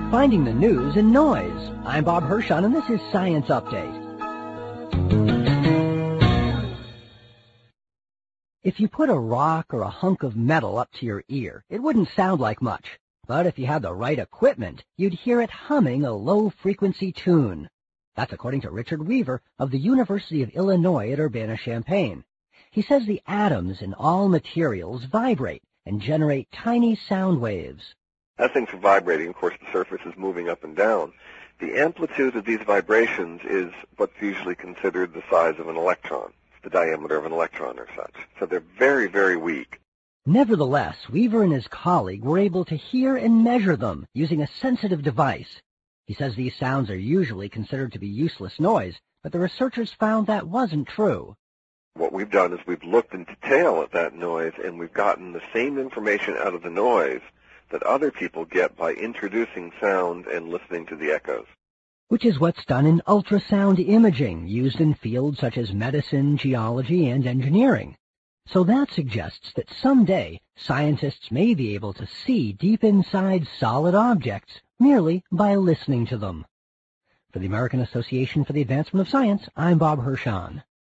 Finding the news in noise. I'm Bob Hirschon, and this is Science Update. If you put a rock or a hunk of metal up to your ear, it wouldn't sound like much. But if you had the right equipment, you'd hear it humming a low-frequency tune. That's according to Richard Weaver of the University of Illinois at Urbana-Champaign. He says the atoms in all materials vibrate and generate tiny sound waves. As things are vibrating, of course, the surface is moving up and down. The amplitude of these vibrations is what's usually considered the size of an electron, the diameter of an electron or such. So they're very, very weak. Nevertheless, Weaver and his colleague were able to hear and measure them using a sensitive device. He says these sounds are usually considered to be useless noise, but the researchers found that wasn't true. What we've done is we've looked in detail at that noise, and we've gotten the same information out of the noise that other people get by introducing sound and listening to the echoes. Which is what's done in ultrasound imaging, used in fields such as medicine, geology, and engineering. So that suggests that someday scientists may be able to see deep inside solid objects merely by listening to them. For the American Association for the Advancement of Science, I'm Bob Hirschon.